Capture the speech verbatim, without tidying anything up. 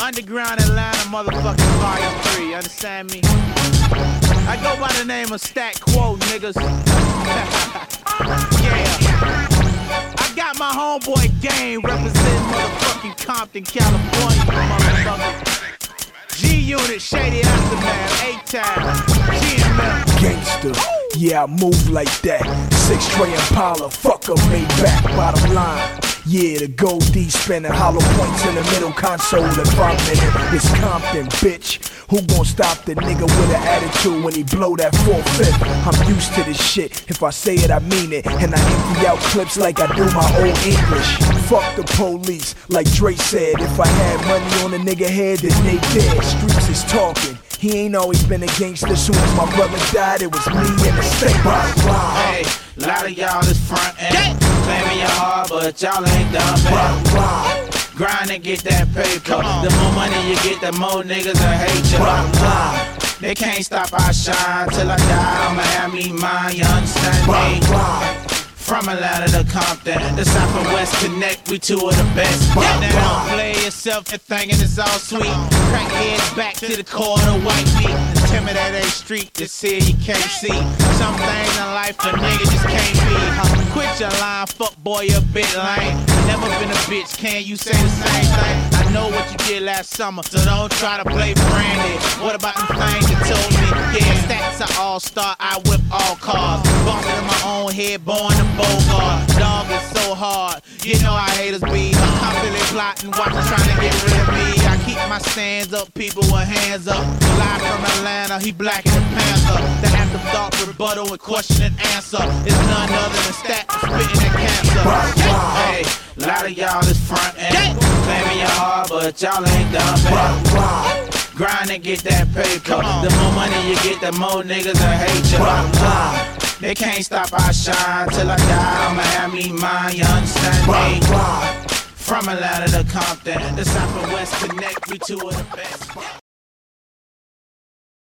Underground Atlanta, motherfucking volume three, understand me? I go by the name of Stat Quo, niggas. Yeah. I got my homeboy Game representing motherfucking Compton, California, motherfucker. G-Unit, Shady Aftermath, A-Town, G M M. Gangster, yeah, I move like that. Six tray Impala, fuck a Maybach, bottom line. Yeah, the gold D spinning, hollow points in the middle console. If I'm in it, it's Compton, bitch. Who gon' stop the nigga with an attitude when he blow that four-fifth? I'm used to this shit, if I say it, I mean it. And I empty out clips like I do my old English. Fuck the police, like Dre said. If I had money on a nigga head, then they dead. Streets is talking. He ain't always been a gangster. Soon as my brother died, it was me and the state. Hey, a lot of y'all is front end, claiming your hard, but y'all ain't done bad. Grind and get that paper. The more money you get, the more niggas will hate you. They can't stop our shine till I die. I'ma have me mine, you understand me? From Atlanta to Compton, the South and West connect, we two of the best. Now don't play yourself and thinking it's all sweet. Crack heads back to the core of the white meat. Intimidate street, just see you can't see. Some things in life a nigga just can't be. Huh? Quit your line, fuck boy, you a bit lame. Never been a bitch, can you say the same thing? I know what you did last summer, so don't try to play friendly. What about them things you told me? Yeah, stats are all-star, I whip all cars. Bossing in my own head, born to Bogart. Dog is so hard, you know how haters be. Constantly plotting, watching, trying to get rid of me. I keep my stands up, people with hands up. Live from Atlanta, he black in the panther. The afterthought, rebuttal, and question and answer. It's none other than stat, spitting that cancer. Hey, a lot of y'all is front end, claiming your hard, but y'all ain't done bad. Grind and get that paper. The more money you get, the more niggas will hate you. They can't stop our shine till I die. I'ma have me mine, you understand me? From Atlanta to Compton, the South and West connect, we two of the best.